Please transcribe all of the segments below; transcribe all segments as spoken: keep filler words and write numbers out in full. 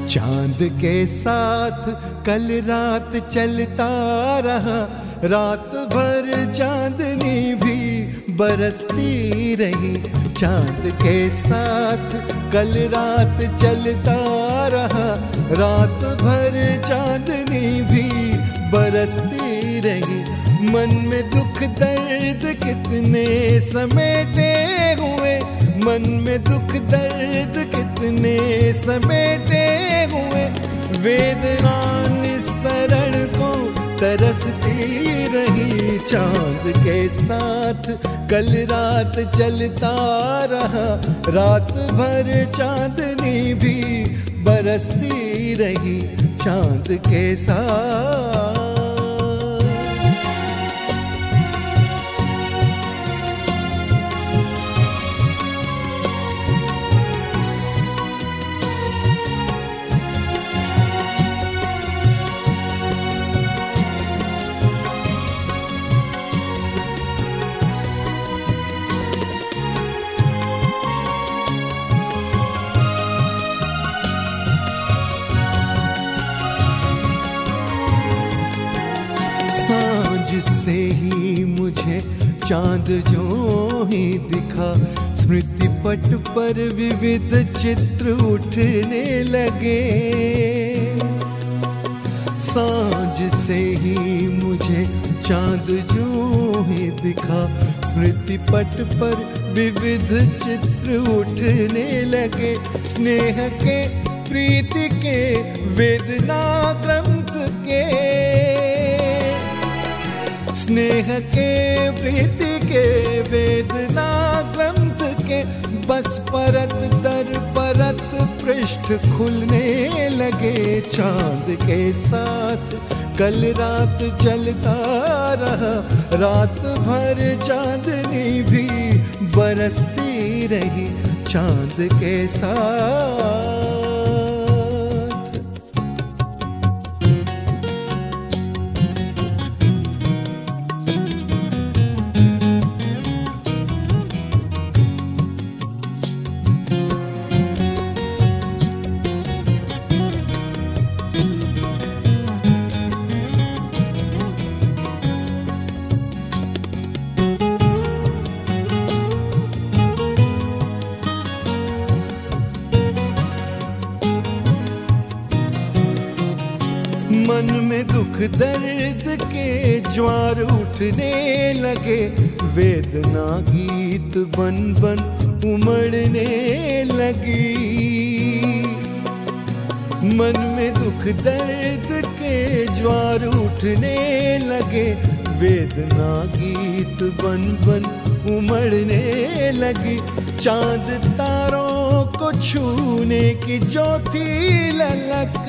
चांद के साथ कल रात चलता रहा, रात भर चांदनी भी बरसती रही। चांद के साथ कल रात चलता रहा, रात भर चांदनी भी बरसती रही। मन में दुख दर्द कितने समेटे हुए, मन में दुख दर्द कितने समेटे हुए। वेदना निस्सरण को तरसती रही। चांद के साथ कल रात चलता रहा, रात भर चांदनी भी बरसती रही। चांद के साथ सांझ से ही मुझे चांद जो ही दिखा, स्मृति पट पर विविध चित्र उठने लगे। सांझ से ही मुझे चांद जो ही दिखा, स्मृति पट पर विविध चित्र उठने लगे। स्नेह के प्रीति के वेदना ग्रंथ के, स्नेह के प्रीति के वेदना ग्रंथ के, बस परत दर परत पृष्ठ खुलने लगे। चांद के साथ कल रात चलता रहा, रात भर चांदनी भी बरसती रही। चांद के साथ मन में दुख दर्द के ज्वार उठने लगे। वेदना गीत बन बन उमड़ने लगी। मन में दुख दर्द के ज्वार उठने लगे। वेदना गीत बन बन उमड़ने लगी। चांद तारों को छूने की जो थी ललक,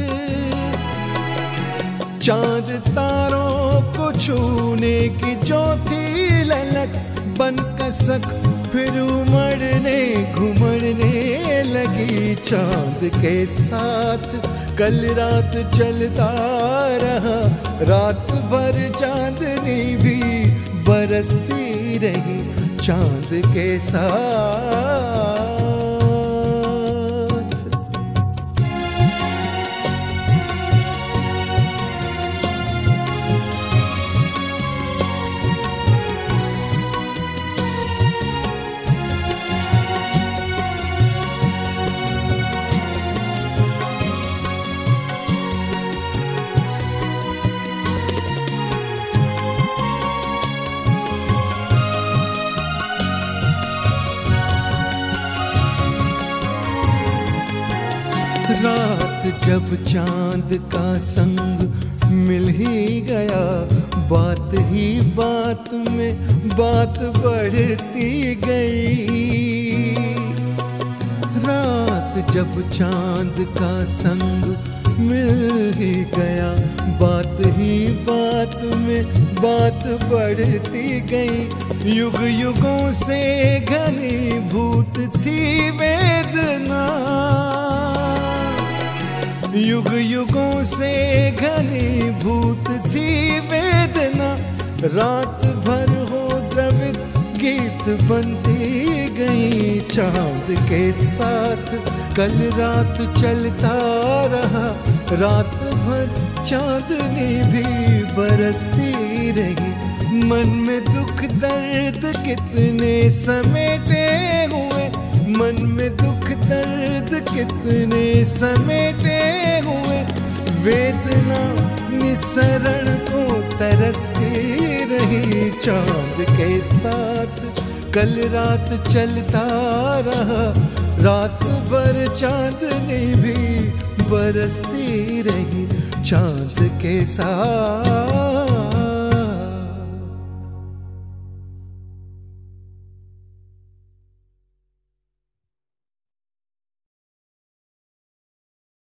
चांद तारों को छूने की जो थी ललक, बन कसक फिर उमड़ने घुमड़ने लगी। चांद के साथ कल रात चलता रहा, रात भर चांदनी भी बरसती रही। चांद के साथ रात जब चांद का संग मिल ही गया, बात ही बात में बात बढ़ती गई। रात जब चांद का संग मिल ही गया, बात ही बात में बात बढ़ती गई। युग युगों से घनीभूत थी वेदना, युग युगों से घनीभूत थी वेदना। रात भर हो द्रवित गीत बनती गई। चांद के साथ कल रात चलता रहा, रात भर चांदनी भी बरसती रही। मन में दुख दर्द कितने समेटे हुए, मन में दुख दर्द कितने समेटे हुए, वेदना निसरण को तरसती रही। चांद के साथ कल रात चलता रहा, रात भर चांदनी भी बरसती रही। चांद के साथ